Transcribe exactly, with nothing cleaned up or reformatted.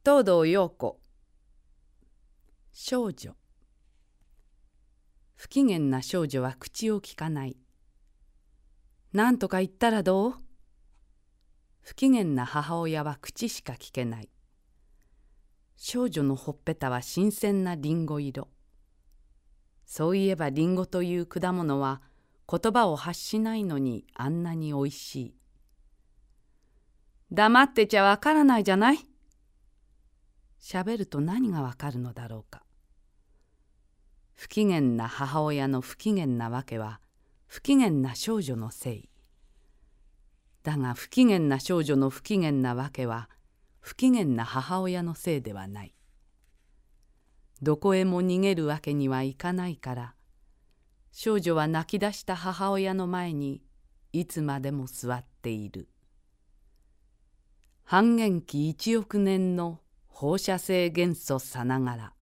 東堂陽子。少女。不機嫌な少女は口をきかない。なんとか言ったらどう？不機嫌な母親は口しかきけない。少女のほっぺたは新鮮なリンゴ色。そういえばリンゴという果物は言葉を発しないのにあんなにおいしい。黙ってちゃわからないじゃない。しゃべると何がわかるのだろうか。不機嫌な母親の不機嫌なわけは不機嫌な少女のせい。だが不機嫌な少女の不機嫌なわけは不機嫌な母親のせいではない。どこへも逃げるわけにはいかないから、少女は泣き出した母親の前にいつまでも座っている。半減期一億年の放射性元素さながら。